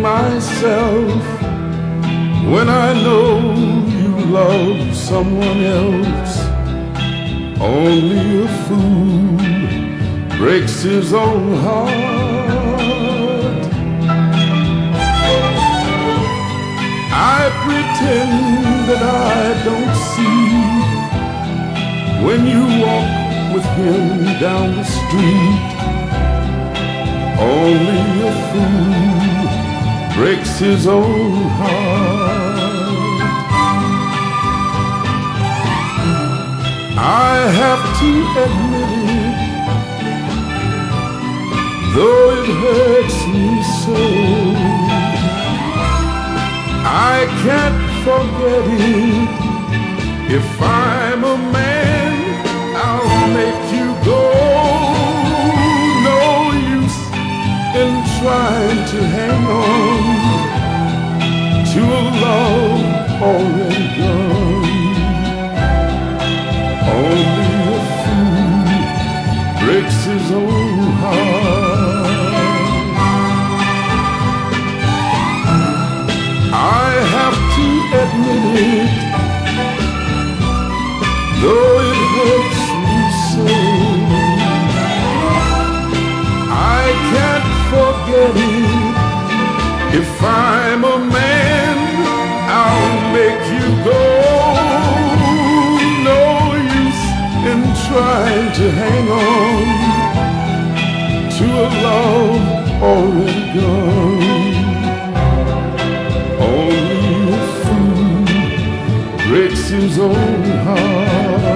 myself when I know you love someone else. Only a fool breaks his own heart. I pretend that I don't see when you walk with him down the street. Only a fool breaks his own heart. I have to admit it, though it hurts me so. I can't forget it. If I'm a man, I'll make you go. No use in trying to hang on to a love already gone. Only a fool breaks his own heart. I have to admit it, though it hurts me so. I can't forget it. If I'm a man, I'll make you go. No use in trying to hang on to a love already gone. Only a fool breaks his own heart.